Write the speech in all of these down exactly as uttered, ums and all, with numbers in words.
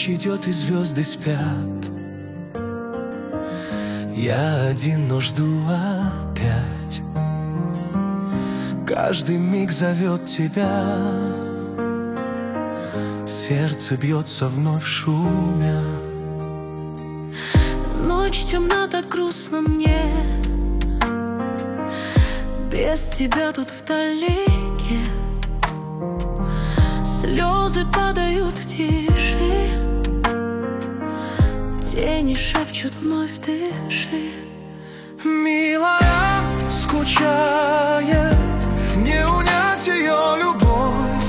Ночь идет и звезды спят. Я один, но жду опять. Каждый миг зовет тебя. Сердце бьется вновь в шуме. Ночь темна, так грустно мне. Без тебя тут вдалеке. Слезы падают в тиши. Тени шепчут вновь дыши. Милая скучает, не унять ее любовь.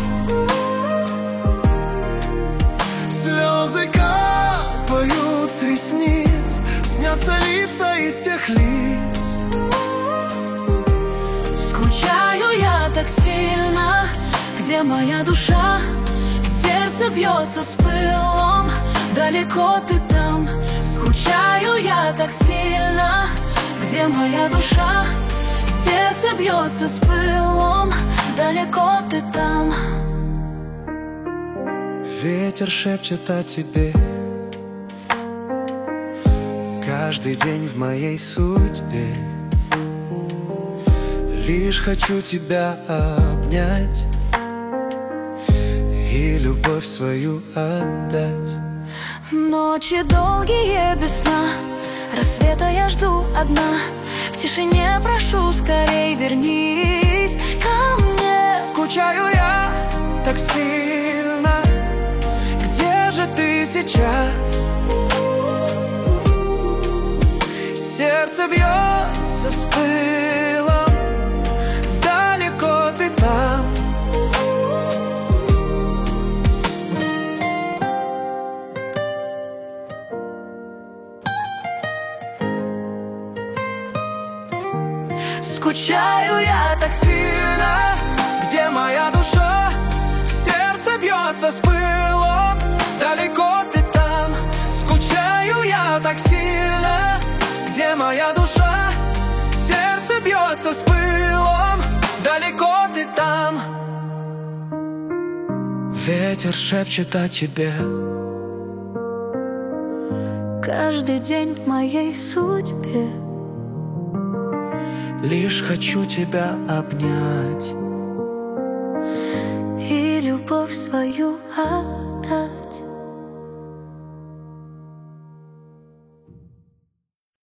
Слезы капают с ресниц, снятся лица из тех лиц. Скучаю я так сильно, где моя душа? Сердце бьется с пылом, далеко ты там. Скучаю я так сильно, где моя душа? Сердце бьется с пылом, далеко ты там. Ветер шепчет о тебе. Каждый день в моей судьбе. Лишь хочу тебя обнять и любовь свою отдать. Ночи долгие без сна, рассвета я жду одна. В тишине прошу, скорей вернись ко мне. Скучаю я так сильно, где же ты сейчас? Сердце бьется с пылом, далеко ты там. Скучаю я так сильно, Где моя душа? Сердце бьется с пылом, далеко ты там. Скучаю я так сильно. Где моя душа? Сердце бьется с пылом, далеко ты там. Ветер шепчет о тебе. каждый день в моей судьбе. Лишь хочу тебя обнять И любовь свою отдать.